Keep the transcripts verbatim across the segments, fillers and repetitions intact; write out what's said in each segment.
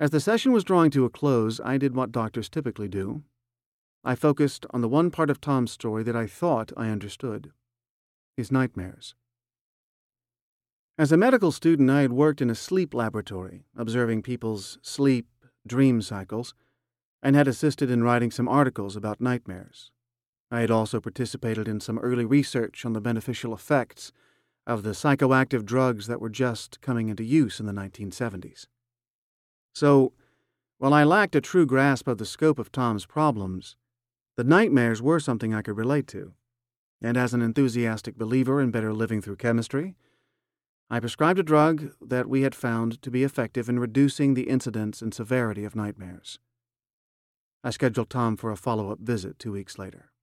As the session was drawing to a close, I did what doctors typically do. I focused on the one part of Tom's story that I thought I understood: his nightmares. As a medical student, I had worked in a sleep laboratory, observing people's sleep, dream cycles, and had assisted in writing some articles about nightmares. I had also participated in some early research on the beneficial effects of the psychoactive drugs that were just coming into use in the nineteen seventies. So, while I lacked a true grasp of the scope of Tom's problems, the nightmares were something I could relate to, and as an enthusiastic believer in better living through chemistry, I prescribed a drug that we had found to be effective in reducing the incidence and severity of nightmares. I scheduled Tom for a follow-up visit two weeks later.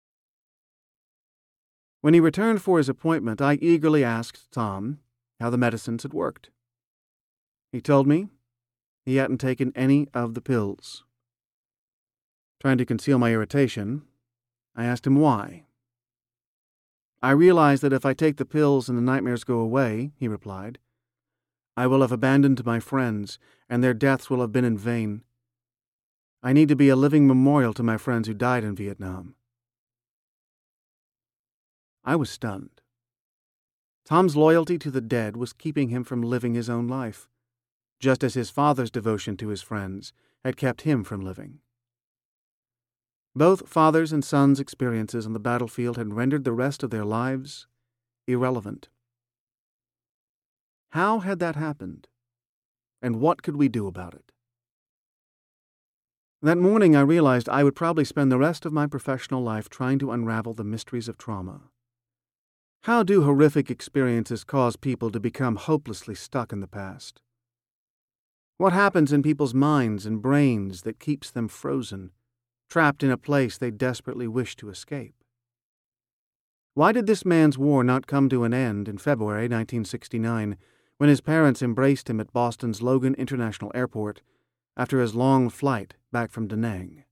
When he returned for his appointment, I eagerly asked Tom how the medicines had worked. He told me he hadn't taken any of the pills. Trying to conceal my irritation, I asked him why. "I realize that if I take the pills and the nightmares go away," he replied, "I will have abandoned my friends, and their deaths will have been in vain. I need to be a living memorial to my friends who died in Vietnam." I was stunned. Tom's loyalty to the dead was keeping him from living his own life, just as his father's devotion to his friends had kept him from living. Both father's and son's experiences on the battlefield had rendered the rest of their lives irrelevant. How had that happened? And what could we do about it? That morning I realized I would probably spend the rest of my professional life trying to unravel the mysteries of trauma. How do horrific experiences cause people to become hopelessly stuck in the past? What happens in people's minds and brains that keeps them frozen, trapped in a place they desperately wish to escape? Why did this man's war not come to an end in February nineteen sixty-nine, when his parents embraced him at Boston's Logan International Airport after his long flight back from Da Nang?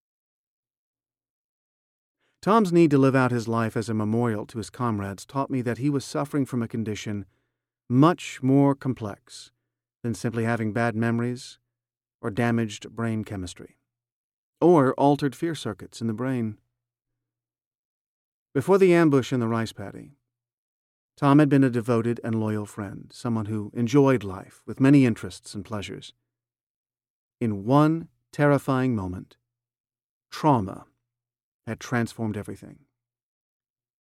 Tom's need to live out his life as a memorial to his comrades taught me that he was suffering from a condition much more complex than simply having bad memories or damaged brain chemistry, or altered fear circuits in the brain. Before the ambush in the rice paddy, Tom had been a devoted and loyal friend, someone who enjoyed life with many interests and pleasures. In one terrifying moment, trauma had transformed everything.